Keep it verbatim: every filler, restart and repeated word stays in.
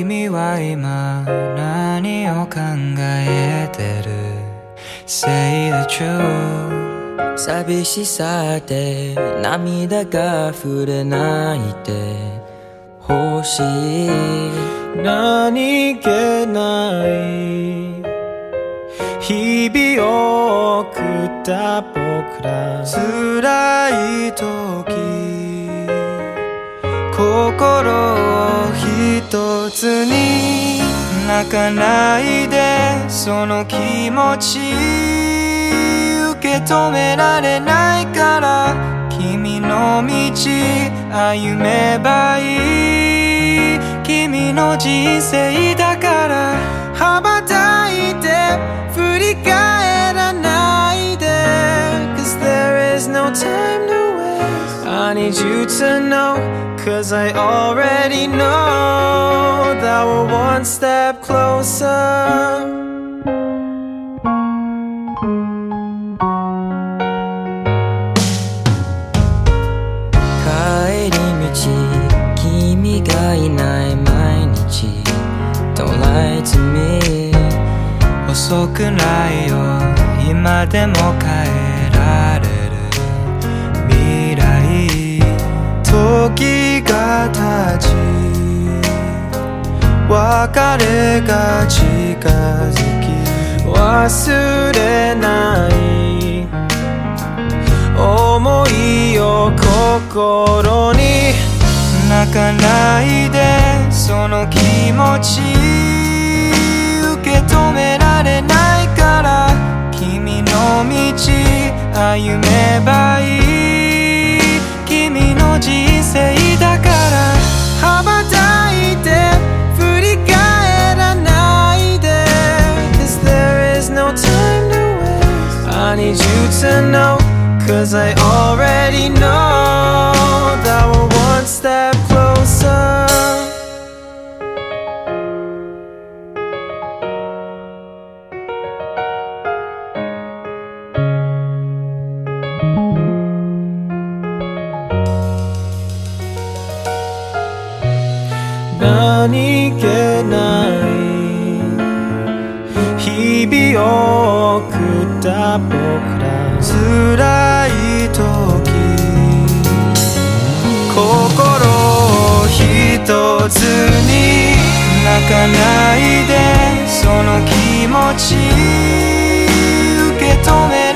君は今何を考えてる Say the truth 寂しさで涙が溢れ泣いて欲しい何気ない日々を送った僕ら辛い時心を一つに泣かないでその気持ち受け止められないから君の道歩めばいい君の人生だから羽ばたいて振り返らないで Cause there is no time to waste I need you to know Cause I already know that we're one step closer 帰り道君がいない毎日 Don't lie to me 遅くないよ今でも変えられる未来時が経ち別れが近づき忘れない想いを心に泣かないでその気持ち受け止められないから君の道歩めばいい君の人生だから羽ばたいて振り返らないで Cause there is no time to waste I need you to know Cause I already know that we're one step closer何気ない日々を送った僕ら辛い時心を一つに泣かないでその気持ち受け止め